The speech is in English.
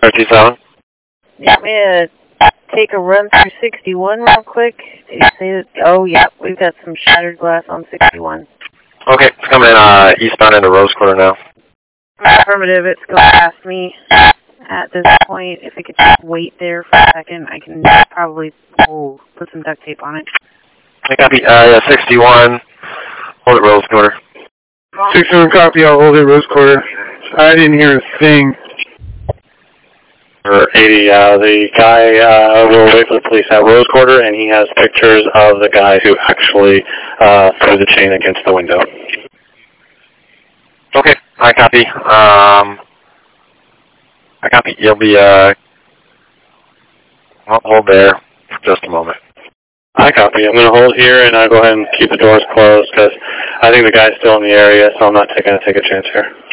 RT7? Yeah, I'm going to take a run through 61 real quick. Did you say that? Oh, yeah, we've got some shattered glass on 61. Okay, it's coming eastbound into Rose Quarter now. Affirmative, it's going past me at this point. If we could just wait there for a second, I can probably put some duct tape on it. I copy, 61. Hold it, Rose Quarter. 61 copy, I'll hold it, Rose Quarter. I didn't hear a thing. For 80, the guy will wait for the police at Rose Quarter, and he has pictures of the guy who actually threw the chain against the window. Okay, I copy. I copy. You'll be, hold there for just a moment. I copy. I'm going to hold here, and I'll go ahead and keep the doors closed, because I think the guy's still in the area, so I'm not going to take a chance here.